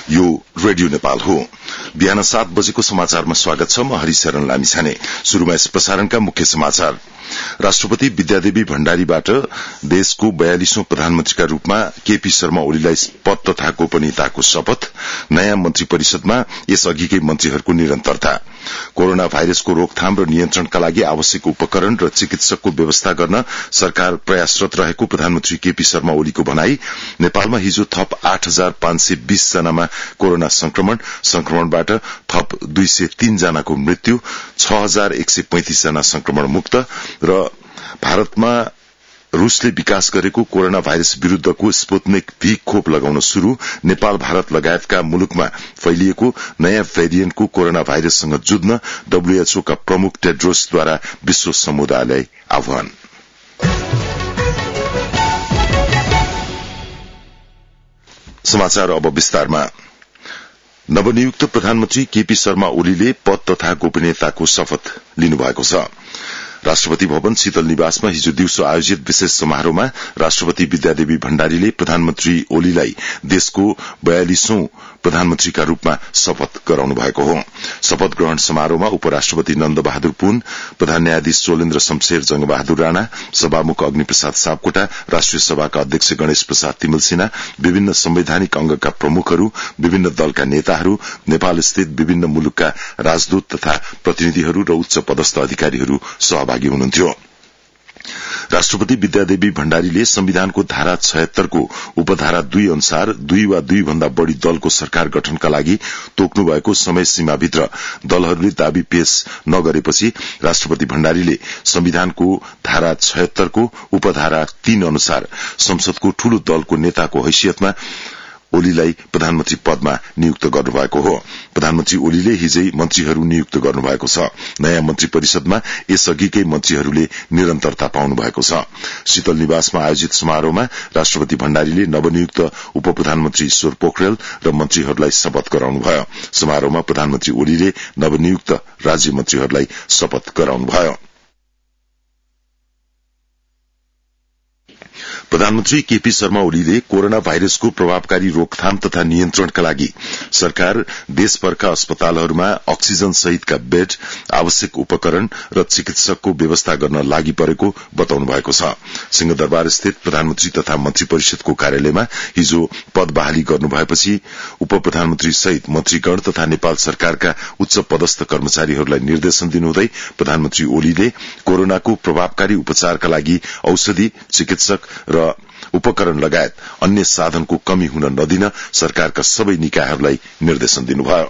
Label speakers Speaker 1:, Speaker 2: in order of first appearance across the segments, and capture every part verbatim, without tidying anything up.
Speaker 1: यो रेडियो नेपाल हो। बिहान सात बजेको समाचारमा स्वागत छ। म हरिशरण लामिछाने। शुरूमा यस प्रसारणका मुख्य समाचार। राष्ट्रपति विद्यादेवी भण्डारीबाट देशको बयालीसौं प्रधानमन्त्रीका रूपमा केपी शर्मा ओलीलाई पद तथा गोपनीयताको शपथ। नयाँ मन्त्री परिषदमा यसअघिकै मन्त्रीहरूको निरन्तरता। कोरोना भाइरसको रोकथाम र नियन्त्रणका लागि आवश्यक उपकरण र चिकित्सकको व्यवस्था गर्न सरकार प्रयासरत रहेको प्रधानमन्त्री केपी शर्मा ओलीको भनाई। नेपालमा हिजो थप आठ हजार पाँच सय बीस जनामा कोरोना संक्रमण संक्रमणबाट थप दुई सय तीन जनाको मृत्यु, छ हजार एक सय पैंतिस जना संक्रमण मुक्त र भारतमा रूसले विकास गरेको कोरोना भाइरस विरूद्धको स्पुत्निक भी खोप लगाउन शुरू। नेपाल, भारत लगायतका मुलुकमा फैलिएको नयाँ भेरिएन्टको कोरोना भाइरससँग जुझ्न डब्ल्यूएचओ का प्रमुख टेड्रोसद्वारा विश्व समुदायलाई आह्वान। समाचार अब विस्तारमा। नवनियुक्त प्रधानमन्त्री केपी शर्मा ओलीले पद तथा गोपनीयताको शपथ लिनुभएको छ। राष्ट्रपति भवन शीतल निवासमा हिजो दिउँसो आयोजित विशेष समारोहमा राष्ट्रपति विद्यादेवी भण्डारीले प्रधानमन्त्री ओलीलाई देशको बयालीसौं प्रधानमन्त्रीका रूपमा शपथ गराउनु भएको हो। शपथ ग्रहण समारोहमा उपराष्ट्रपति नन्द बहादुर पुन, प्रधान न्यायाधीश सोलेन्द्र शमशेर जंगबहादुर राणा, सभामुख अग्निप्रसाद सापकोटा, राष्ट्रिय सभाका अध्यक्ष गणेश प्रसाद तिमल सिन्हा, विभिन्न संवैधानिक अंगका प्रमुखहरू, विभिन्न दलका नेताहरू, नेपाल स्थित विभिन्न मुलुकका राजदूत तथा प्रतिनिधिहरू र उच्च पदस्थ अधिकारीहरू सहभागी हुनुहुन्थ्यो। राष्ट्रपति विद्यादेवी भण्डारीले संविधानको धारा छयत्तर को उपधारा दुई अनुसार दुई वा दुई भन्दा बढ़ी दलको सरकार गठनका लागि तोक्नु भएको समय सीमाभित्र दलहरूले दावी पेश नगरेपछि राष्ट्रपति भण्डारीले संविधानको धारा छयत्तर को उपधारा तीन अनुसार संसदको ठूलो दलको नेताको हैसियतमा ओलीलाई प्रधानमन्त्री पदमा नियुक्त गर्नुभएको हो। प्रधानमन्त्री ओलीले हिजै मन्त्रीहरू नियुक्त गर्नुभएको छ। नयाँ मन्त्री परिषदमा यसअघिकै मन्त्रीहरूले निरन्तरता पाउनु भएको छ। शीतल निवासमा आयोजित समारोहमा राष्ट्रपति भण्डारीले नवनियुक्त उप प्रधानमन्त्री ईश्वर पोखरेल र मन्त्रीहरूलाई शपथ गराउनुभयो। समारोहमा प्रधानमन्त्री ओलीले नवनियुक्त राज्य मन्त्रीहरूलाई शपथ गराउनुभयो। प्रधानमन्त्री केपी शर्मा ओलीले कोरोना भाइरसको प्रभावकारी रोकथाम तथा नियन्त्रणका लागि सरकार देशभरका अस्पतालहरूमा अक्सिजन सहितका बेड, आवश्यक उपकरण र चिकित्सकको व्यवस्था गर्न लागि परेको बताउनु भएको छ। सिंहदरबार स्थित प्रधानमन्त्री तथा मन्त्री परिषदको कार्यालयमा हिजो पद बहाली गर्नु भएपछि उप प्रधानमन्त्री सहित मन्त्रीगण तथा नेपाल सरकारका उच्च पदस्थ कर्मचारीहरूलाई निर्देशन दिनुहुँदै प्रधानमन्त्री ओलीले कोरोनाको प्रभावकारी उपचारका लागि औषधि, चिकित्सक र उपकरण लगायत अन्य साधनको कमी हुन नदिन सरकारका सबै निकायहरूलाई निर्देशन दिनुभयो।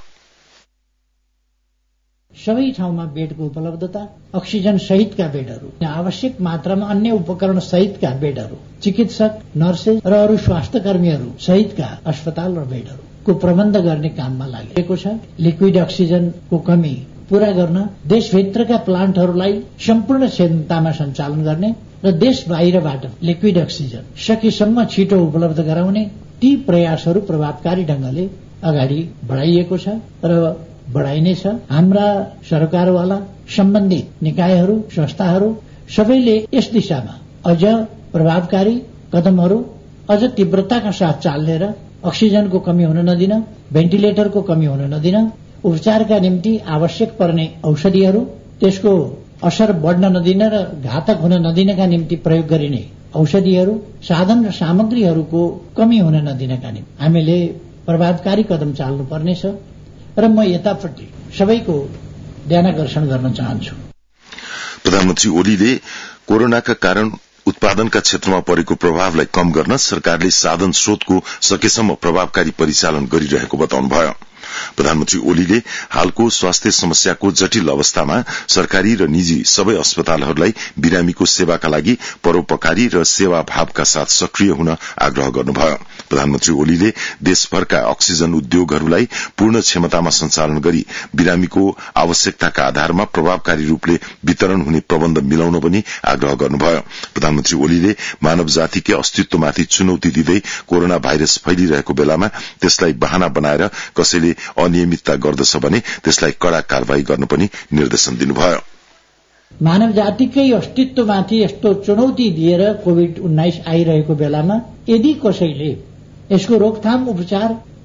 Speaker 2: सबै ठाउँमा बेडको उपलब्धता, अक्सिजन सहितका बेडहरू, आवश्यक मात्रामा अन्य उपकरण सहितका बेडहरू, चिकित्सक, नर्सेस र अरू स्वास्थ्य कर्मीहरू सहितका अस्पताल र बेडहरूको प्रबन्ध गर्ने काममा लागेको छ। लिक्विड अक्सिजनको कमी पूरा गर्न देशभित्रका प्लान्टहरूलाई सम्पूर्ण क्षमतामा सञ्चालन गर्ने र देश बाहिरबाट लिक्विड अक्सिजन सकेसम्म छिटो उपलब्ध गराउने ती प्रयासहरू प्रभावकारी ढंगले अगाडि बढ़ाइएको छ र बढ़ाइनेछ। हाम्रा सरकारवाला सम्बन्धित निकायहरू, संस्थाहरू सबैले यस दिशामा अझ प्रभावकारी कदमहरू अझ तीव्रताका साथ चाल्ने र अक्सिजनको कमी हुन नदिन, भेन्टिलेटरको कमी हुन नदिन, उपचारका निम्ति आवश्यक पर्ने औषधिहरू, त्यसको असर बढ़न नदिन र घातक हुन नदिनका निम्ति प्रयोग गरिने औषधिहरू, साधन र सामग्रीहरूको कमी हुन नदिनका निम्ति हामीले प्रभावकारी कदम चाल्नुपर्नेछ र म यतापट्टि सबैको ध्यानाकर्षण गर्न चाहन्छु।
Speaker 1: प्रधानमन्त्री ओलीले कोरोनाका कारण उत्पादनका क्षेत्रमा परेको प्रभावलाई कम गर्न सरकारले साधन स्रोतको सकेसम्म प्रभावकारी परिचालन गरिरहेको बताउनुभयो। प्रधानमन्त्री ओलीले हालको स्वास्थ्य समस्याको जटिल अवस्थामा सरकारी र निजी सबै अस्पतालहरूलाई बिरामीको सेवाका लागि परोपकारी र सेवाभावका साथ सक्रिय हुन आग्रह गर्नुभयो। प्रधानमन्त्री ओलीले देशभरका अक्सिजन उद्योगहरूलाई पूर्ण क्षमतामा सञ्चालन गरी बिरामीको आवश्यकताका आधारमा प्रभावकारी रूपले वितरण हुने प्रबन्ध मिलाउन पनि आग्रह गर्नुभयो। प्रधानमन्त्री ओलीले मानव जातिकै अस्तित्वमाथि चुनौती दिँदै कोरोना भाइरस फैलिरहेको बेलामा त्यसलाई बहाना बनाएर कसैले अनियमितता गर्दछ भने त्यसलाई कड़ा कारवाही गर्न पनि निर्देशन दिनुभयो।
Speaker 2: मानव जातिकै अस्तित्वमाथि यस्तो चुनौती दिएर कोभिड उन्नाइस आइरहेको बेलामा यदि कसैले यसको रोकथाम उपचार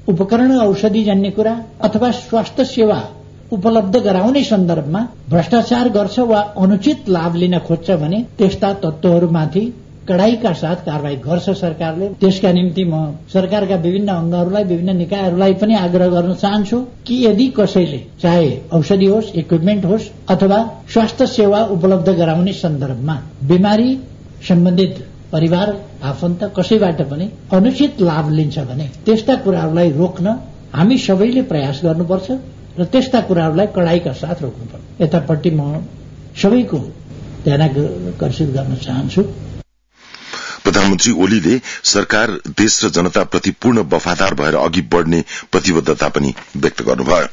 Speaker 2: उपकरण औषधि जन्य कुरा अथवा स्वास्थ्य सेवा उपलब्ध गराउने सन्दर्भमा भ्रष्टाचार गर्छ वा अनुचित लाभ लिन खोज्छ भने त्यस्ता तत्त्वहरूमाथि कडाईका साथ कारवाही गर्छ सरकारले। त्यसका निम्ति म सरकारका विभिन्न अंगहरूलाई विभिन्न निकायहरूलाई पनि आग्रह गर्न चाहन्छु कि यदि कसैले चाहे औषधि होस्, इक्विपमेन्ट होस् अथवा स्वास्थ्य सेवा उपलब्ध गराउने सन्दर्भमा बिमारी सम्बन्धित परिवार आफन्त कसैबाट पनि अनुचित लाभ लिन्छ भने त्यस्ता कुराहरूलाई रोक्न हामी सबैले प्रयास गर्नुपर्छ र त्यस्ता कुराहरूलाई कडाईका साथ रोक्नुपर्छ। यतापट्टि म सबैको ध्यान आकर्षित गर्न चाहन्छु।
Speaker 1: प्रधानमन्त्री ओलीले सरकार देश र जनताप्रति पूर्ण वफादार भएर अघि बढ़ने प्रतिबद्धता पनि व्यक्त गर्नुभयो।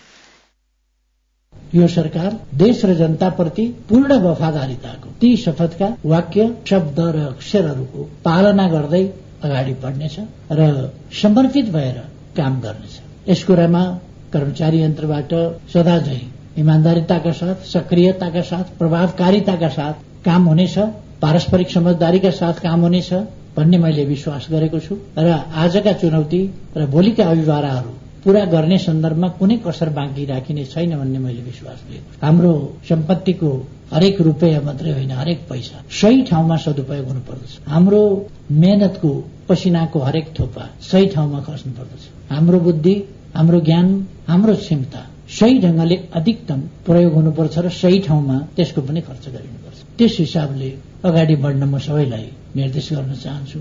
Speaker 2: यो सरकार देश र जनताप्रति पूर्ण वफादारीताको ती शपथका वाक्य, शब्द र अक्षरहरूको पालना गर्दै अगाडि बढ्नेछ र समर्पित भएर काम गर्नेछ। यस कुरामा कर्मचारी यन्त्रबाट सदाझै इमान्दारिताका साथ, सक्रियताका साथ, प्रभावकारिताका साथ काम हुनेछ, पारस्परिक समझदारीका साथ काम हुनेछ भन्ने मैले विश्वास गरेको छु र आजका चुनौती र भोलिका अभिभावनाहरू पूरा गर्ने सन्दर्भमा कुनै कसर बाँकी राखिने छैन भन्ने मैले विश्वास लिएको छु। हाम्रो सम्पत्तिको हरेक रुपियाँ मात्रै होइन, हरेक पैसा सही ठाउँमा सदुपयोग हुनुपर्दछ। हाम्रो मेहनतको पसिनाको हरेक थोपा सही ठाउँमा खस्नु पर्दछ। हाम्रो बुद्धि, हाम्रो ज्ञान, हाम्रो क्षमता सही ढंगले अधिकतम प्रयोग हुनुपर्छ र सही ठाउँमा त्यसको पनि खर्च गरिनुपर्छ। त्यस हिसाबले अगाडि बढ्न म सबैलाई निर्देश गर्न चाहन्छु।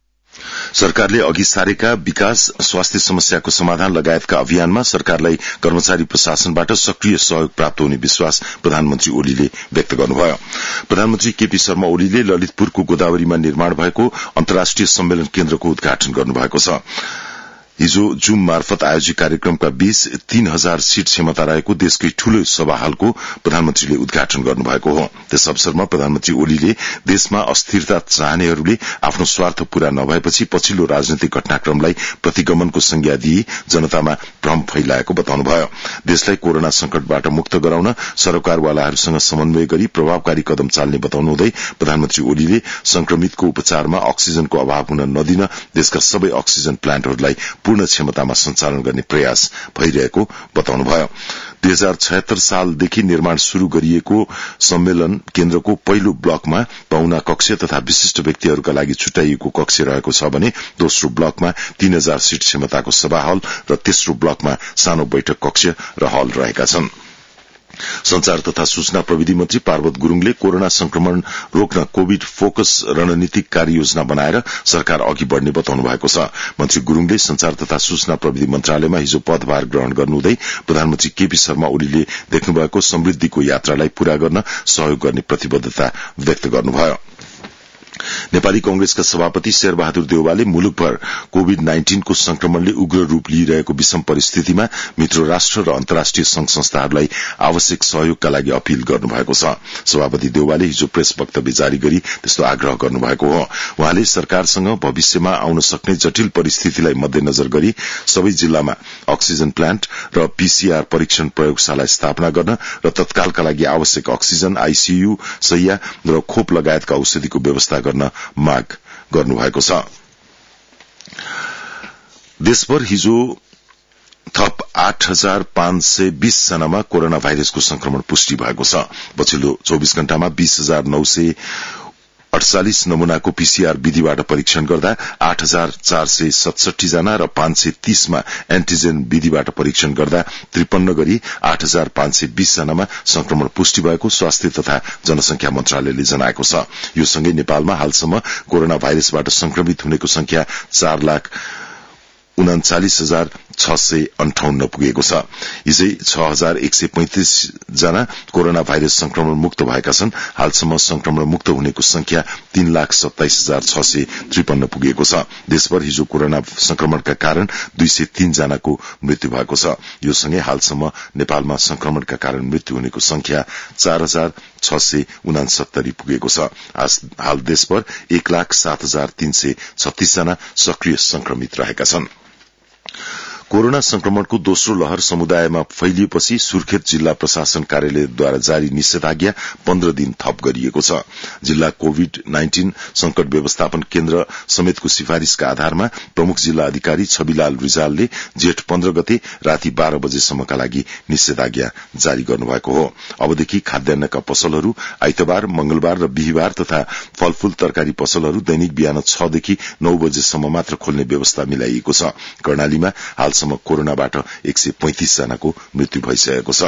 Speaker 1: सरकारले अघि सारेका विकास, स्वास्थ्य समस्याको समाधान लगायतका अभियानमा सरकारलाई कर्मचारी प्रशासनबाट सक्रिय सहयोग प्राप्त हुने विश्वास प्रधानमन्त्री ओलीले व्यक्त गर्नुभयो। प्रधानमन्त्री केपी शर्मा ओलीले ललितपुरको गोदावरीमा निर्माण भएको अन्तर्राष्ट्रिय सम्मेलन केन्द्रको उद्घाटन गर्नुभएको छ। हिजो जुम मार्फत आयोजित कार्यक्रमका बीच तीन हजार सीट क्षमता रहेको देशकै ठूलो सभा हलको प्रधानमन्त्रीले उद्घाटन गर्नुभएको हो। त्यस अवसरमा प्रधानमन्त्री ओलीले देशमा अस्थिरता चाहनेहरूले आफ्नो स्वार्थ पूरा नभएपछि पछिल्लो राजनैतिक घटनाक्रमलाई प्रतिगमनको संज्ञा दिई जनतामा भ्रम फैलाएको बताउनुभयो। देशलाई कोरोना संकटबाट मुक्त गराउन सरोकारवालाहरूसँग समन्वय गरी प्रभावकारी कदम चाल्ने बताउनुहुँदै प्रधानमन्त्री ओलीले संक्रमितको उपचारमा अक्सिजनको अभाव हुन नदिन देशका सबै अक्सिजन प्लान्टहरूलाई पूर्ण क्षमतामा सञ्चालन गर्ने प्रयास भइरहेको बताउनुभयो। दुई हजार छयत्तर सालदेखि निर्माण शुरू गरिएको सम्मेलन केन्द्रको पहिलो ब्लकमा पाहुना कक्ष तथा विशिष्ट व्यक्तिहरूका लागि छुट्याइएको कक्ष रहेको छ भने दोस्रो ब्लकमा तीन हजार सीट क्षमताको सभा हल र तेस्रो ब्लकमा सानो बैठक कक्ष र हल रहेका छन्। संचार तथा सूचना प्रविधि मन्त्री पार्वत गुरूङले कोरोना संक्रमण रोक्न कोविड फोकस रणनीतिक कार्ययोजना बनाएर सरकार अघि बढ़ने बताउनु भएको छ। मन्त्री गुरूङले संचार तथा सूचना प्रविधि मन्त्रालयमा हिजो पदभार ग्रहण गर्नुहुँदै प्रधानमन्त्री केपी शर्मा ओलीले देख्नुभएको समृद्धिको यात्रालाई पूरा गर्न सहयोग गर्ने प्रतिबद्धता व्यक्त गर्नुभयो। नेपाली कंग्रेसका सभापति शेरबहादुर देउवाले मुलुकभर कोविड नाइन्टीन को संक्रमणले उग्र रूप लिइरहेको विषम परिस्थितिमा मित्र राष्ट्र र अन्तर्राष्ट्रिय संघ संस्थाहरूलाई आवश्यक सहयोगका लागि अपील गर्नुभएको छ। सभापति देउवाले हिजो प्रेस वक्तव्य जारी गरी त्यस्तो आग्रह गर्नुभएको हो। उहाँले सरकारसँग भविष्यमा आउन सक्ने जटिल परिस्थितिलाई मध्यनजर गरी सबै जिल्लामा अक्सिजन प्लान्ट र पीसीआर परीक्षण प्रयोगशाला स्थापना गर्न र तत्कालका लागि आवश्यक अक्सिजन, आईसीयू, शैय्या र खोप लगायतका औषधिको व्यवस्था गर्न माग गर्नुभएको छ। देशभर हिजो थप आठ हजार पाँच सय बीस जनामा कोरोना भाइरसको संक्रमण पुष्टि भएको छ। पछिल्लो चौबीस घण्टामा बीस हजार नौ सय अडचालिस नमूनाको पीसीआर विधिबाट परीक्षण गर्दा आठ हजार चार सय सतसठी जना र पाँच सय तीसमा एन्टिजेन विधिबाट परीक्षण गर्दा त्रिपन्न गरी आठ हजार पाँच सय बीस जनामा संक्रमण पुष्टि भएको स्वास्थ्य तथा जनसंख्या मन्त्रालयले जनाएको छ। यो सँगै नेपालमा हालसम्म कोरोना भाइरसबाट संक्रमित हुनेको संख्या चार लाख उनाचालिस हजार छ सय अन्ठाउन्न पुगेको छ। हिजै छ हजार एक सय पैंतिस जना कोरोना भाइरस संक्रमण मुक्त भएका छन्। हालसम्म संक्रमण मुक्त हुनेको संख्या तीन लाख सत्ताइस हजार छ सय त्रिपन्न पुगेको छ। देशभर हिजो कोरोना संक्रमणका कारण दुई सय तीन जनाको मृत्यु भएको छ। यो सँगै हालसम्म नेपालमा संक्रमणका कारण मृत्यु हुनेको संख्या चार हजार छ सय उनासत्तरी पुगेको छ। हाल देशभर एक लाख सात हजार तीन सय छत्तीस जना सक्रिय संक्रमित रहेका छन्। कोरोना संक्रमणको दोस्रो लहर समुदायमा फैलिएपछि सुर्खेत जिल्ला प्रशासन कार्यालयद्वारा जारी निषेधाज्ञा पन्ध्र दिन थप गरिएको छ। जिल्ला कोविड नाइन्टीन संकट व्यवस्थापन केन्द्र समेतको सिफारिशका आधारमा प्रमुख जिल्ला अधिकारी छविलाल रिजालले जेठ पन्ध्र गते राति बाह्र बजेसम्मका लागि निषेधाज्ञा जारी गर्नुभएको हो। अबदेखि खाद्यान्नका पसलहरू आइतबार, मंगलबार र बिहिबार तथा फलफूल तरकारी पसलहरू दैनिक बिहान छ देखि नौ बजेसम्म मात्र खोल्ने व्यवस्था मिलाइएको छ। कर्णालीमा हालसम्म कोरोनाबाट एक सय पैंतिस जनाको मृत्यु भइसकेको छ।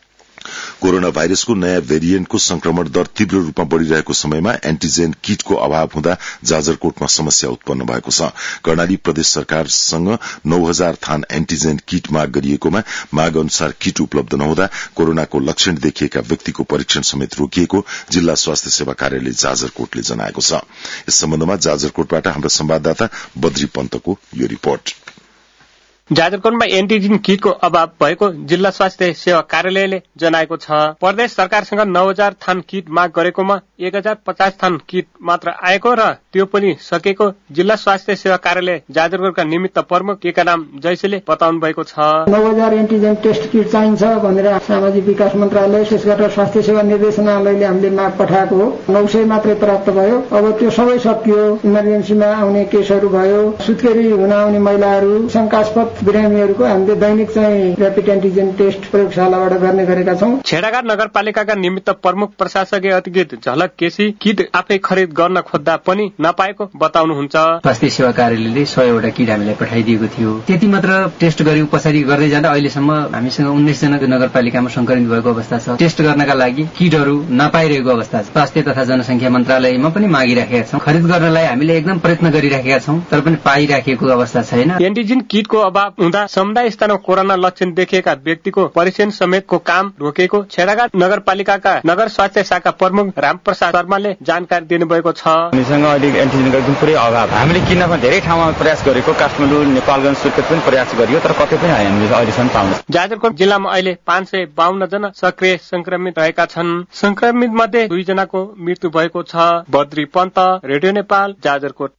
Speaker 1: कोरोना भाइरसको नयाँ भेरिएन्टको संक्रमण दर तीव्र रूपमा बढ़िरहेको समयमा एन्टिजेन किटको अभाव हुँदा जाजरकोटमा समस्या उत्पन्न भएको छ। कर्णाली प्रदेश सरकारसँग नौ हजार थान एन्टिजेन किट माग गरिएकोमा माग अनुसार किट उपलब्ध नहुँदा कोरोनाको लक्षण देखिएका व्यक्तिको परीक्षण समेत रोकिएको जिल्ला स्वास्थ्य सेवा कार्यालय जाजरकोटले जनाएको छ। यस सम्बन्धमा जाजरकोटबाट हाम्रो संवाददाता बद्री पन्तको यो रिपोर्ट।
Speaker 3: जाजरकोटमा एन्टिजेन किटको अभाव भएको जिल्ला स्वास्थ्य सेवा कार्यालयले जनाएको छ। प्रदेश सरकारसँग नौ हजार थान किट माग गरेकोमा एक हजार पचास थान किट मात्र आएको र त्यो पनि सकेको जिल्ला स्वास्थ्य सेवा कार्यालय जाजरकोटका निमित्त प्रमुख केकाराम जैसेले बताउनु भएको छ।
Speaker 4: नौ हजार एन्टिजेन टेस्ट किट चाहिन्छ भनेर सामाजिक विकास मन्त्रालय त्यसबाट स्वास्थ्य सेवा निर्देशनालयले हामीले माग पठाएको हो। नौ सय मात्रै प्राप्त भयो। अब त्यो सबै सकियो। इमर्जेन्सीमा आउने केसहरू भयो, सुत्केरी हुन आउने महिलाहरू, शंकास्पद बिरामीहरूको हामीले दैनिक चाहिँ र्यापिड एन्टिजेन टेस्ट प्रयोगशालाबाट गर्ने गरेका छौं।
Speaker 3: छेडाघाट नगरपालिकाका निमित्त प्रमुख प्रशासकीय अधिकृत झलक केसी किट आफै खरिद गर्न खोज्दा पनि नपाएको बताउनुहुन्छ।
Speaker 5: स्वास्थ्य सेवा कार्यालयले सयवटा किट हामीलाई पठाइदिएको थियो। त्यति मात्र टेस्ट गरी पछाडि गर्दै जाँदा अहिलेसम्म हामीसँग उन्नाइस जना नगरपालिकामा संक्रमित भएको अवस्था छ। टेस्ट गर्नका लागि किटहरू नपाइरहेको अवस्था छ। स्वास्थ्य तथा जनसंख्या मन्त्रालयमा पनि मागिराखेका छौं। खरिद गर्नलाई हामीले एकदम प्रयत्न गरिराखेका छौं, तर पनि पाइराखेको अवस्था छैन।
Speaker 3: एन्टिजेन किटको अभाव हुँदा समुदाय स्तरमा कोरोना लक्षण देखिएका व्यक्तिको परीक्षण समेतको काम रोकेको छेडाघाट नगरपालिकाका नगर स्वास्थ्य शाखा प्रमुख रामप्रसाद शर्माले जानकारी दिनुभएको छ।
Speaker 6: हामीसँग अहिले एन्टिजेनको एकदम पुरै अभाव। हामीले किन्न धेरै ठाउँमा प्रयास गरेको, काठमाडौँ, नेपालगञ्ज, सुर्खेत पनि प्रयास गरियो, तर कतै पनि हामीले अहिलेसम्म पाउन।
Speaker 3: जाजरकोट जिल्लामा अहिले पाँच सय बाहन्न जना सक्रिय संक्रमित रहेका छन्। संक्रमित मध्ये दुई जनाको मृत्यु भएको छ। बद्री पन्त, रेडियो नेपाल, जाजरकोट।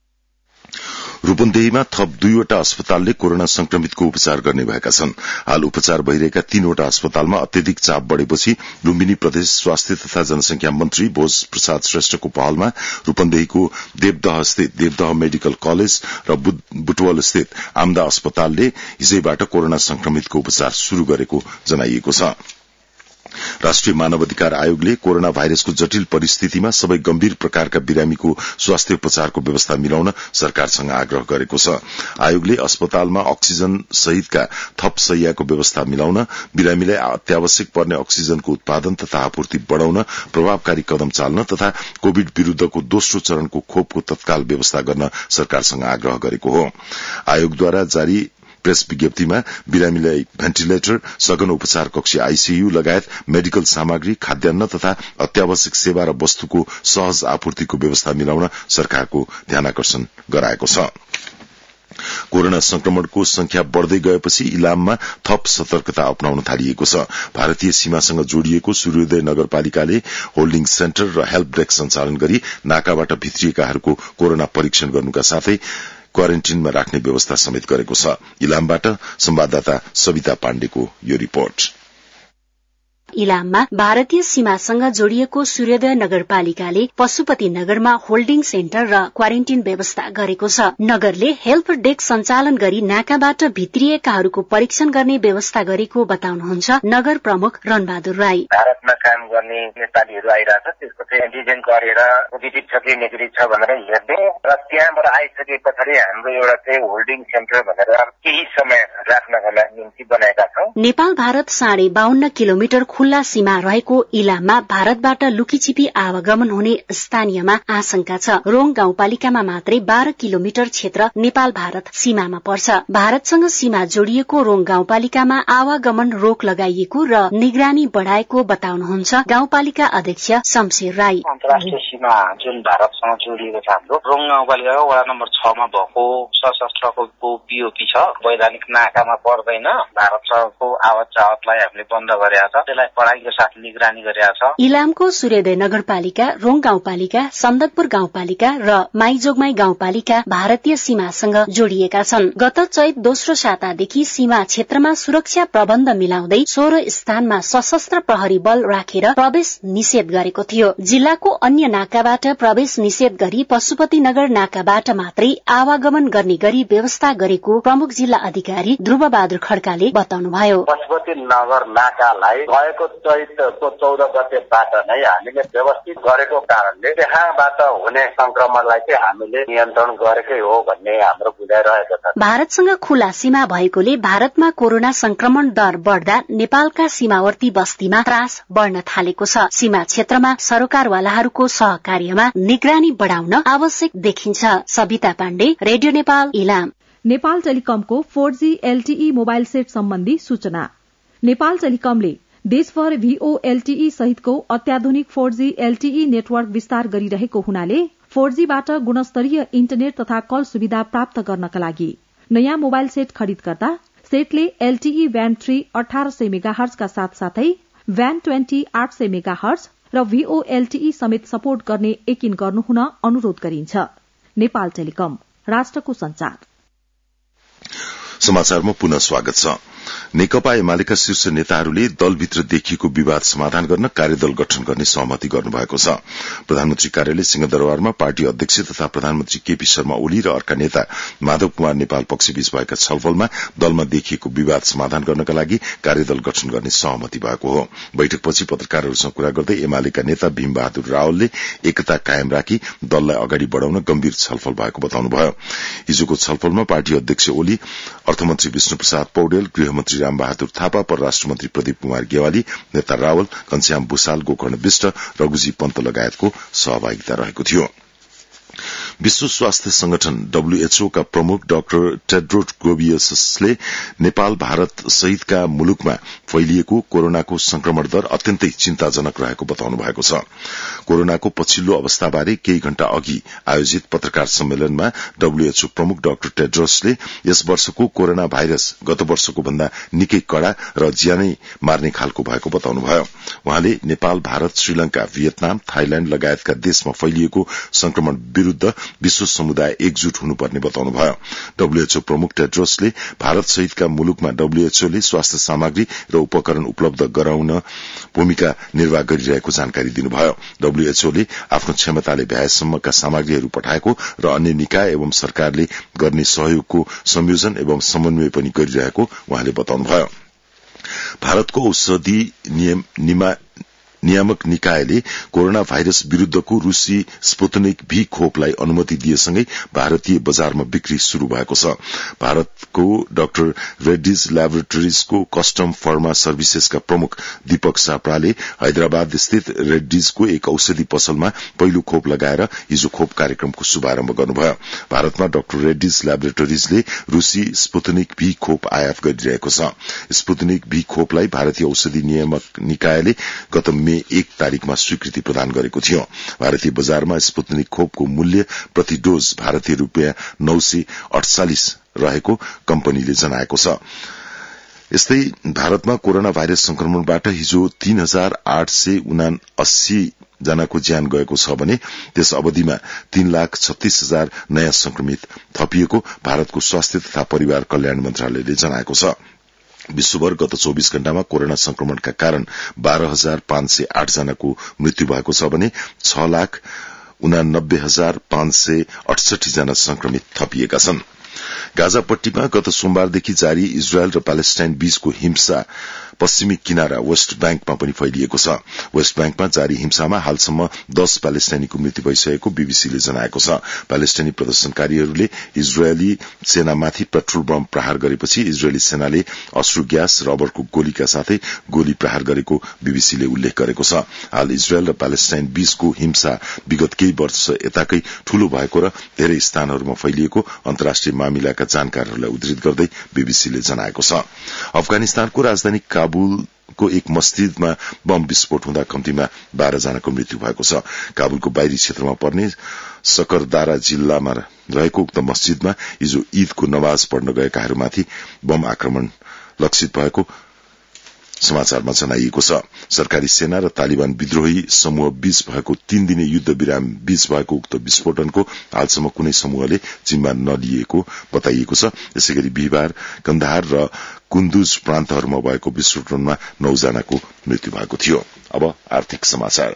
Speaker 1: रूपन्देहीमा थप दुईवटा अस्पतालले कोरोना संक्रमितको उपचार गर्ने भएका छन्। हाल उपचार भइरहेका तीनवटा अस्पतालमा अत्यधिक चाप बढ़ेपछि लुम्बिनी प्रदेश स्वास्थ्य तथा जनसंख्या मन्त्री भोज प्रसाद श्रेष्ठको पहलमा रूपन्देहीको देवदह स्थित देवदह मेडिकल कलेज र बुटवल स्थित आमदा अस्पतालले हिजैबाट कोरोना संक्रमितको उपचार शुरू गरेको जनाइएको छ। राष्ट्रिय मानवाधिकार आयोगले कोरोना भाइरसको जटिल परिस्थितिमा सबै गम्भीर प्रकारका बिरामीको स्वास्थ्य उपचारको व्यवस्था मिलाउन सरकारसँग आग्रह गरेको छ। आयोगले अस्पतालमा अक्सिजन सहितका थप शैय्याको व्यवस्था मिलाउन, बिरामीलाई अत्यावश्यक पर्ने अक्सिजनको उत्पादन तथा आपूर्ति बढ़ाउन प्रभावकारी कदम चाल्न तथा कोविड विरूद्धको दोस्रो चरणको खोपको तत्काल व्यवस्था गर्न सरकारसँग आग्रह गरेको हो। आयोगद्वारा जारी प्रेस विज्ञप्तिमा बिरामीलाई भेन्टिलेटर, सघन उपचार कक्ष आईसीयू लगायत मेडिकल सामग्री, खाद्यान्न तथा अत्यावश्यक सेवा र वस्तुको सहज आपूर्तिको व्यवस्था मिलाउन सरकारको ध्यानाकर्षण गराएको छ। कोरोना संक्रमणको संख्या बढ़दै गएपछि इलाममा थप सतर्कता अपनाउन थालिएको छ। भारतीय सीमासँग जोडिएको सूर्योदय नगरपालिकाले होल्डिङ सेन्टर र हेल्प डेस्क सञ्चालन गरी नाकाबाट भित्रिएकाहरूको कोरोना परीक्षण गर्नुका साथै क्वारेन्टिनमा राख्ने व्यवस्था समेत गरेको छ। इलामबाट संवाददाता सविता पाण्डेको यो रिपोर्ट।
Speaker 7: इलाममा भारतीय सीमासँग जोडिएको सूर्योदय नगरपालिकाले पशुपति नगरमा होल्डिङ सेन्टर र क्वारेन्टिन व्यवस्था गरेको छ। नगरले हेल्प डेस्क सञ्चालन गरी नाकाबाट भित्रिएकाहरूको परीक्षण गर्ने व्यवस्था गरेको बताउनुहुन्छ नगर प्रमुख रणबहादुर राई।
Speaker 8: भारतमा काम गर्ने नेपालीहरू आइरहेछ, त्यसको चाहिँ एन्टिजेन गरेर पोजिटिभ छ कि नेगेटिभ छ भनेर हेर्ने र त्यहाँबाट आइसके पछाडि हाम्रो एउटा चाहिँ होल्डिङ सेन्टर भनेर केही समय राख्नको निम्ति बनाएका छौं।
Speaker 7: नेपाल भारत साढे बाहन्न किलोमिटर खुल्ला सीमा रहेको इलाममा भारतबाट लुकीछिपी आवागमन हुने स्थानीयमा आशंका छ। रोङ गाउँपालिकामा मात्रै बाह्र किलोमिटर क्षेत्र नेपाल भारत सीमामा पर्छ। भारतसँग सीमा जोडिएको रोङ गाउँपालिकामा आवागमन रोक लगाइएको र निगरानी बढ़ाएको बताउनुहुन्छ गाउँपालिका अध्यक्ष शमशेर राई।
Speaker 8: अन्तर्राष्ट्रिय सीमा जुन भारतसँग जोडिएको छ हाम्रो रोङ गाउँपालिकाको वडा नम्बर छ मा भएको सशस्त्रको पीओपी छ, वैधानिक नाकामा पर्दैन। भारतसँगको आवत जावतलाई हामीले बन्द गरेका छ। त्यसलाई पढाइको साथ निगरानी गरिरहेको छ।
Speaker 7: इलामको सूर्योदय नगरपालिका, रोङ गाउँपालिका, सन्दकपुर गाउँपालिका र माइजोगमाई गाउँपालिका भारतीय सीमासँग जोडिएका छन्। गत चैत दोस्रो सातादेखि सीमा क्षेत्रमा सुरक्षा प्रबन्ध मिलाउँदै सोह्र स्थानमा सशस्त्र प्रहरी बल राखेर प्रवेश निषेध गरेको थियो। जिल्लाको अन्य नाकाबाट प्रवेश निषेध गरी पशुपतिनगर नाकाबाट मात्रै आवागमन गर्ने गरी व्यवस्था गरेको प्रमुख जिल्ला अधिकारी ध्रुव बहादुर खड्काले बताउनुभयो।
Speaker 8: पशुपतिनगर नाकालाई गएको चैतको चौध गतेबाट नै हामीले व्यवस्थित गरेको कारणले त्यहाँबाट हुने संक्रमणलाई चाहिँ हामीले नियन्त्रण गरेकै हो भन्ने हाम्रो बुझाइरहेको छ।
Speaker 7: भारतसँग खुला सीमा भएकोले भारतमा कोरोना संक्रमण दर बढ़दा नेपालका सीमावर्ती बस्तीमा त्रास बढ़न थालेको छ। सीमा क्षेत्रमा सरकारवालाहरूको सहकार्यमा निगरानी बढ़ाउन आवश्यक देखिन्छ। सविता पाण्डे, रेडियो नेपाल, इलाम।
Speaker 9: नेपाल टेलिकमको four G LTE mobile set सम्बन्धी सूचना। नेपाल टेलिकमले देशभर भीओ एलटीई सहितको अत्याधुनिक फोर जी एलटीई नेटवर्क विस्तार गरिरहेको हुनाले फोर जी बाट गुणस्तरीय इन्टरनेट तथा कल सुविधा प्राप्त गर्नका लागि नयाँ मोबाइल सेट खरिद गर्दा सेटले एलटीई ब्यान्ड थ्री अठार सय मेगाहर्जका साथसाथै ब्यान्ड ट्वेन्टी आठ सय मेगाहर्ज र भीओ एलटीई समेत सपोर्ट गर्ने यकिन गर्नुहुन अनुरोध गरिन्छ। नेपाल टेलिकम, राष्ट्रको संचार।
Speaker 1: समाचारमा पुनः स्वागत छ। नेकपा एमालेका शीर्ष नेताहरूले दलभित्र देखिएको विवाद समाधान गर्न कार्यदल गठन गर्ने सहमति गर्नुभएको छ। प्रधानमन्त्री कार्यालय सिंहदरबारमा पार्टी अध्यक्ष तथा प्रधानमन्त्री केपी शर्मा ओली र अर्का नेता माधव कुमार नेपाल पक्षबीच भएका छलफलमा दलमा देखिएको विवाद समाधान गर्नका लागि कार्यदल गठन गर्ने सहमति भएको हो। बैठकपछि पत्रकारहरूसँग कुरा गर्दै एमालेका नेता भीम बहादुर रावलले एकता कायम राखी दललाई अगाडि बढ़ाउन गम्भीर छलफल भएको बताउनुभयो। हिजोको छलफलमा पार्टी अध्यक्ष ओली, अर्थमन्त्री विष्णु प्रसाद पौडेल, गृहमन्त्री रामबहादुर थापा, परराष्ट्र मन्त्री प्रदीप कुमार गेवाली, नेता रावल, घनश्याम भूषाल, गोकर्ण विष्ट, रघुजी पन्त लगायतको सहभागिता रहेको थियो। विश्व स्वास्थ्य संगठन डब्ल्यूएचओ का प्रमुख डाक्टर टेड्रोस घेब्रेयेससले नेपाल भारत सहितका मुलुकमा फैलिएको कोरोनाको संक्रमण दर अत्यन्तै चिन्ताजनक रहेको बताउनु भएको छ। कोरोनाको पछिल्लो अवस्थाबारे केही घण्टा अघि आयोजित पत्रकार सम्मेलनमा डब्ल्यूएचओ प्रमुख डाक्टर टेड्रोसले यस वर्षको कोरोना भाइरस गत वर्षको भन्दा निकै कड़ा र ज्यानै मार्ने खालको भएको बताउनुभयो। उहाँले नेपाल, भारत, श्रीलंका, भियतनाम, थाइल्याण्ड लगायतका देशमा फैलिएको संक्रमण विरूद्ध विश्व समुदाय एकजुट हुनुपर्ने बताउनुभयो। डब्ल्यूएचओ प्रमुख टेड्रोसले भारत सहितका मुलुकमा डब्ल्यूएचओले स्वास्थ्य सामग्री र उपकरण उपलब्ध गराउन भूमिका निर्वाह गरिरहेको जानकारी दिनुभयो। डब्ल्यूएचओले आफ्नो क्षमताले भ्याएसम्मका सामग्रीहरू पठाएको र अन्य निकाय एवं सरकारले गर्ने सहयोगको संयोजन एवं समन्वय पनि गरिरहेको उहाँले बताउनुभयो। भारतको औषधि नियम नियामक निकायले कोरोना भाइरस विरूद्धको रूसी स्पुतनिक भी खोपलाई अनुमति दिएसँगै भारतीय बजारमा बिक्री शुरू भएको छ। भारतको डाक्टर रेड्डीज ल्याबोरेटरीजको कस्टम फार्मा सर्भिसेसका प्रमुख दीपक सापड़ाले हैदराबाद स्थित रेड्डीजको एक औषधि पसलमा पहिलो खोप लगाएर हिजो खोप कार्यक्रमको शुभारम्भ गर्नुभयो। भारतमा डाक्टर रेड्डीज ल्याबोरेटरीजले रूसी स्पुतनिक भी खोप आयात गरिरहेको छ। स्पुतनिक भी खोपलाई भारतीय औषधि नियामक निकायले गत एक तारिकमा स्वीकृति प्रदान गरेको थियो। भारतीय बजारमा स्पुतनिक खोपको मूल्य प्रति डोज भारतीय रूपियाँ नौ सय अडचालिस रहेको कम्पनीले जनाएको छ। यस्तै भारतमा कोरोना भाइरस संक्रमणबाट हिजो तीन हजार आठ सय उनासी जनाको ज्यान गएको छ भने त्यस अवधिमा तीन लाख छत्तीस हजार नयाँ संक्रमित थपिएको भारतको स्वास्थ्य तथा परिवार कल्याण मन्त्रालयले जनाएको छ। विश्वभर गत चौबीस घण्टामा कोरोना संक्रमणका कारण बाह्र हजार पाँच सय आठ जनाको मृत्यु भएको छ भने छ लाख उनानब्बे हजार पाँच सय अडसठी जना संक्रमित थपिएका छन्। गाजापट्टीमा गत सोमबारदेखि जारी इजरायल र प्यालेस्टाइन बीचको हिंसा पश्चिमी किनारा वेस्ट ब्याङ्कमा पनि फैलिएको छ। वेस्ट ब्याङ्कमा जारी हिंसामा हालसम्म दस प्यालेस्टाइनीको मृत्यु भइसकेको बीबीसीले जनाएको छ। प्यालेस्टाइनी प्रदर्शनकारीहरूले इजरायली सेनामाथि पेट्रोल बम प्रहार गरेपछि इजरायली सेनाले अश्रु ग्यास, रबरको गोलीका साथै गोली प्रहार गरेको बीबीसीले उल्लेख गरेको छ। हाल इजरायल र प्यालेस्टाइन बीचको हिंसा विगत केही वर्ष यताकै ठूलो भएको र धेरै स्थानहरूमा फैलिएको अन्तर्राष्ट्रिय मामिलाका जानकारहरूलाई उद्धृत गर्दै बीबीसीले जनाएको छ। अफगानिस्तानको राजधानी काबुलको एक मस्जिदमा बम विस्फोट हुँदा कम्तीमा बाह्र जनाको मृत्यु भएको छ। काबुलको बाहिरी क्षेत्रमा पर्ने सकरदारा जिल्लामा रहेको उक्त मस्जिदमा हिजो ईदको नमाज पढ्न गएकाहरूमाथि बम आक्रमण लक्षित भएको समाचारमा जनाइएको छ। सरकारी सेना र तालिबान विद्रोही समूह बीच भएको तीन दिने युद्ध विराम बीच भएको उक्त विस्फोटनको हालसम्म कुनै समूहले जिम्मा नलिएको बताइएको छ। यसैगरी बिहिबार कन्दाहार र कुन्दुज प्रान्तहरूमा भएको विस्फोटनमा नौ जनाको मृत्यु भएको थियो। अब आर्थिक समाचार।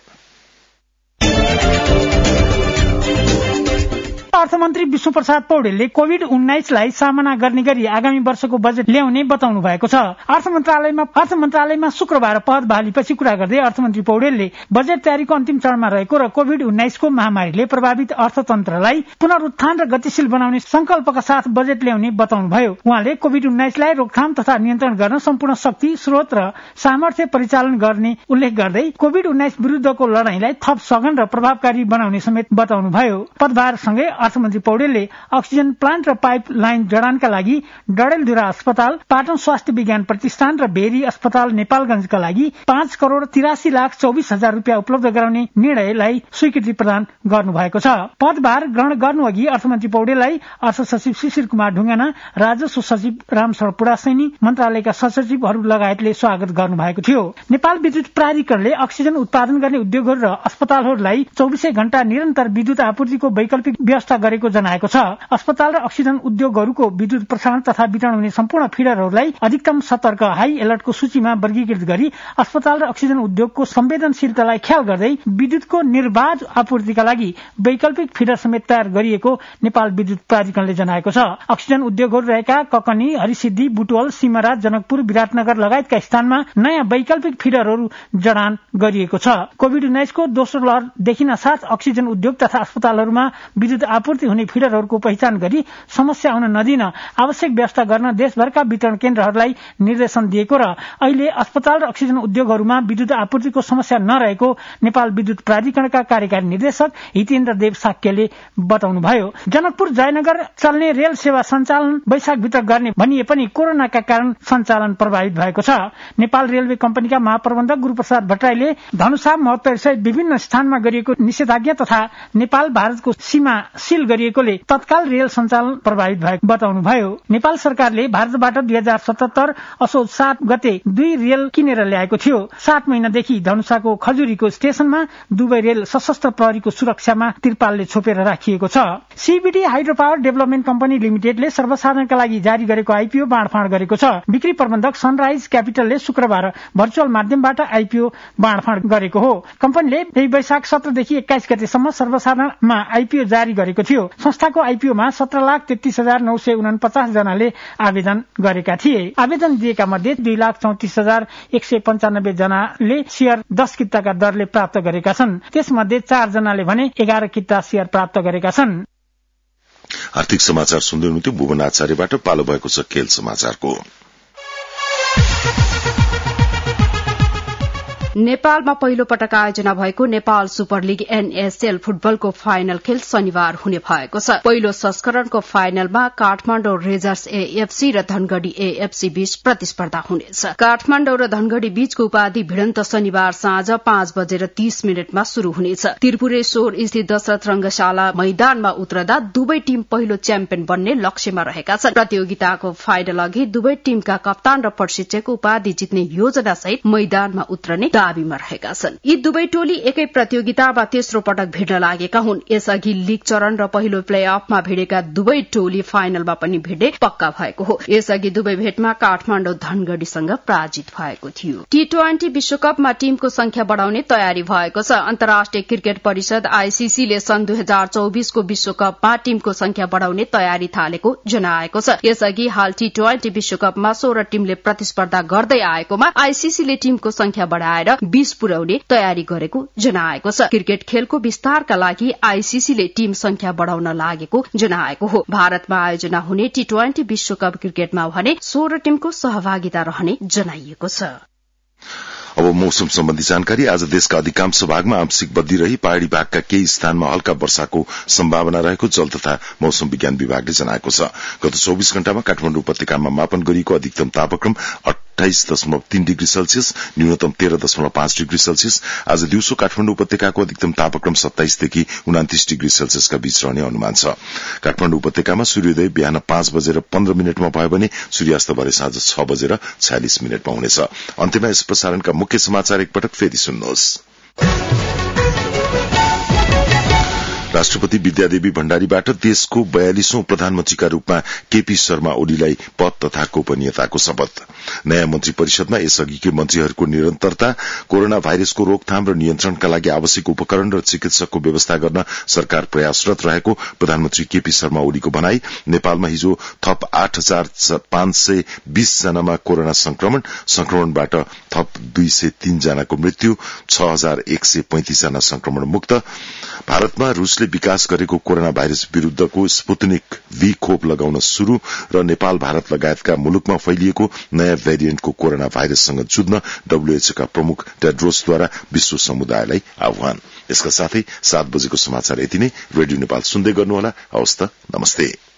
Speaker 10: अर्थमन्त्री विष्णु प्रसाद पौडेलले कोविड उन्नाइसलाई सामना गर्ने गरी आगामी वर्षको बजेट ल्याउने बताउनु भएको छ। अर्थ मन्त्रालयमा अर्थ मन्त्रालयमा शुक्रबार पद बहालीपछि कुरा गर्दै अर्थमन्त्री पौडेलले बजेट तयारीको अन्तिम चरणमा रहेको र कोविड उन्नाइसको महामारीले प्रभावित अर्थतन्त्रलाई पुनरुत्थान र गतिशील बनाउने संकल्पका साथ बजेट ल्याउने बताउनुभयो। उहाँले कोविड उन्नाइसलाई रोकथाम तथा नियन्त्रण गर्न सम्पूर्ण शक्ति स्रोत र सामर्थ्य परिचालन गर्ने उल्लेख गर्दै कोविड उन्नाइस विरूद्धको लडाईँलाई थप सघन र प्रभावकारी बनाउने समेत बताउनुभयो। पदभारसँगै अर्थमन्त्री पौडेलले अक्सिजन प्लान्ट र पाइप लाइन जडानका लागि डडेलधुरा अस्पताल, पाटन स्वास्थ्य विज्ञान प्रतिष्ठान र भेरी अस्पताल नेपालगंजका लागि पाँच करोड़ तिरासी लाख चौबिस हजार रूपियाँ उपलब्ध गराउने निर्णयलाई स्वीकृति प्रदान गर्नुभएको छ। पदभार ग्रहण गर्नु अघि अर्थमन्त्री पौडेललाई अर्थ सचिव शिशिर कुमार ढुङ्गाना, राजस्व सचिव रामशरण पुडासैनी, मन्त्रालयका सचिवहरू लगायतले स्वागत गर्नुभएको थियो। नेपाल विद्युत प्राधिकरणले अक्सिजन उत्पादन गर्ने उद्योगहरू र अस्पतालहरूलाई चौबिसै घण्टा निरन्तर विद्युत आपूर्तिको वैकल्पिक व्यवस्था गरेको जनाएको छ। अस्पताल र अक्सिजन उद्योगहरूको विद्युत प्रसारण तथा वितरण हुने सम्पूर्ण फिडरहरूलाई अधिकतम सतर्क हाई अलर्टको सूचीमा वर्गीकृत गरी अस्पताल र अक्सिजन उद्योगको संवेदनशीलतालाई ख्याल गर्दै विद्युतको निर्बाध आपूर्तिका लागि वैकल्पिक फिडर समेत तयार गरिएको नेपाल विद्युत प्राधिकरणले जनाएको छ। अक्सिजन उद्योगहरू रहेका ककनी, हरिसिद्धि, बुटवल, सिमरा, जनकपुर, विराटनगर लगायतका स्थानमा नयाँ वैकल्पिक फिडरहरू जडान गरिएको छ। कोविड उन्नाइसको दोस्रो लहर देखिन साथ अक्सिजन उद्योग तथा अस्पतालहरूमा विद्युत आपूर्ति हुने फिडरहरूको पहिचान गरी समस्या हुन नदिन आवश्यक व्यवस्था गर्न देशभरका वितरण केन्द्रहरूलाई निर्देशन दिएको र अहिले अस्पताल र अक्सिजन उद्योगहरूमा विद्युत आपूर्तिको समस्या नरहेको नेपाल विद्युत प्राधिकरणका कार्यकारी निर्देशक हितेन्द्र देव साक्यले बताउनुभयो। जनकपुर जयनगर चल्ने रेल सेवा सञ्चालन वैशाख भित्र गर्ने भनिए पनि कोरोनाका कारण सञ्चालन प्रभावित भएको छ। नेपाल रेलवे कम्पनीका महाप्रबन्धक गुरूप्रसाद भट्टराईले धनुषा महोत्तरी सहित विभिन्न स्थानमा गरिएको निषेधाज्ञा तथा नेपाल भारतको सीमा सील गरिएकोले तत्काल रेल सञ्चालन प्रभावित भएको बताउनुभयो। नेपाल सरकारले भारतबाट दुई हजार सतहत्तर असोज सात गते दुई रेल किनेर ल्याएको थियो। सात महिनादेखि धनुषाको खजुरीको स्टेशनमा दुवै रेल सशस्त्र प्रहरीको सुरक्षामा तिरपालले छोपेर राखिएको छ। CBD hydro power development company लिमिटेडले सर्वसाधारणका लागि जारी गरेको आइपीओ बाँडफाँड गरेको छ। बिक्री प्रबन्धक सनराइज क्यापिटलले शुक्रबार भर्चुअल माध्यमबाट आइपीओ बाँडफाँड गरेको हो। कम्पनीले यही वैशाख सत्रदेखि एक्काइस गतेसम्म सर्वसाधारणमा आइपीओ जारी गरेको थियो। संस्थाको आइपीओमा सत्र लाख तेत्तीस हजार नौ सय उनपचास जनाले आवेदन गरेका थिए। आवेदन दिएका मध्ये दुई लाख चौतिस हजार एक सय पञ्चानब्बे जनाले शेयर दस किताका दरले प्राप्त गरेका छन्। त्यसमध्ये चार जनाले भने एघार किता शेयर प्राप्त गरेका छन्।
Speaker 1: आर्थिक समाचार सुन्दै हुनुहुन्थ्यो। भुवन आचार्यबाट पालो भएको छ खेल समाचारको।
Speaker 11: नेपालमा पहिलो पटक आयोजना भएको नेपाल सुपर लीग एनएसएल फुटबलको फाइनल खेल शनिबार हुने भएको छ। पहिलो संस्करणको फाइनलमा काठमाडौँ रेजर्स एएफसी र धनगढ़ी एएफसी बीच प्रतिस्पर्धा हुनेछ। काठमाडौँ र धनगढ़ी बीचको उपाधि भिडन्त शनिबार साँझ पाँच बजेर तीस मिनटमा शुरू हुनेछ। त्रिपुरेश्वर स्थित दशरथ रंगशाला मैदानमा उत्रदा दुवै टीम पहिलो च्याम्पियन बन्ने लक्ष्यमा रहेका छन्। प्रतियोगिताको फाइनल अघि दुवै टीमका कप्तान र प्रशिक्षकको उपाधि जित्ने योजना सहित मैदानमा उत्रने दाबीमा रहेका छन्। यी दुवै टोली एकै प्रतियोगितामा तेस्रो पटक भिड्न लागेका हुन्। यसअघि लीग चरण र पहिलो प्ले अफमा भिडेका दुवै टोली फाइनलमा पनि भिड्ने पक्का भएको हो। यसअघि दुवै भेटमा काठमाडौँ धनगढ़ीसँग पराजित भएको थियो। टी ट्वेन्टी विश्वकपमा टीमको संख्या बढ़ाउने तयारी भएको छ। अन्तर्राष्ट्रिय क्रिकेट परिषद आईसीसीले सन् दुई हजार चौबिसको विश्वकपमा टीमको संख्या बढ़ाउने तयारी थालेको जनाएको छ। यसअघि हाल टी ट्वेन्टी विश्वकपमा सोह्र टीमले प्रतिस्पर्धा गर्दै आएकोमा आईसीसीले टीमको संख्या बढ़ाएर बीस पुर्याउने तयारी गरेको जनाएको छ। क्रिकेट खेलको विस्तारका लागि आईसीसीले टीम संख्या बढ़ाउन लागेको जनाएको हो। भारतमा आयोजना हुने टी ट्वेन्टी विश्वकप क्रिकेटमा भने सोह्र टीमको सहभागिता रहने जनाइएको छ।
Speaker 1: अब मौसम सम्बन्धी जानकारी। आज देशका अधिकांश भागमा आंशिक बदली रही पहाड़ी भागका केही स्थानमा हल्का वर्षाको सम्भावना रहेको जल तथा मौसम विज्ञान विभागले जनाएको छ। गत चौबिस घण्टामा काठमाडौँ उपत्यकामा मापन गरिएको अधिकतम तापक्रम अठाइस दशमलव तीन डिग्री सेल्सियस, न्यूनतम तेह्र दशमलव पाँच डिग्री सेल्सियस। आज दिउँसो काठमाडौँ उपत्यकाको अधिकतम तापक्रम सत्ताइसदेखि उनातिस डिग्री सेल्सियसका बीच रहने अनुमान छ। काठमाडौँ उपत्यकामा सूर्योदय बिहान पाँच बजेर पन्ध्र मिनटमा भयो भने सूर्यास्त भरे साँझ छ बजेर छयालिस मिनटमा हुनेछ। अन्त्यमा यस प्रसारणका मुख्य समाचार एकपटक फेरि सुन्नुहोस्। राष्ट्रपति विद्यादेवी भण्डारीबाट देशको बयालिसौं प्रधानमन्त्रीका रूपमा केपी शर्मा ओलीलाई पद तथा गोपनीयताको शपथ। नयाँ मन्त्री परिषदमा यसअघिकै मन्त्रीहरूको निरन्तरता, कोरोना भाइरसको रोकथाम र नियन्त्रणका लागि आवश्यक उपकरण र चिकित्सकको व्यवस्था गर्न सरकार प्रयासरत रहेको प्रधानमन्त्री केपी शर्मा ओलीको भनाई। नेपालमा हिजो थप आठ हजार पाँच सय बीस जनामा कोरोना संक्रमण, संक्रमणबाट थप दुई सय तीन जनाको मृत्यु, छ हजार एक सय पैंतिस जना संक्रमण मुक्त। भारतमा रूसले विकास गरेको कोरोना भाइरस विरूद्धको स्पुतनिक भी खोप लगाउन शुरू र नेपाल भारत लगायतका मुलुकमा फैलिएको नयाँ भेरिएन्टको कोरोना भाइरससँग जुझ्न डब्ल्यूएचओका प्रमुख टेड्रोसद्वारा विश्व समुदायलाई आह्वान। यसका साथै सात बजेको समाचार यति नै। रेडियो नेपाल सुन्दै गर्नुहोला। हवस् त, नमस्ते।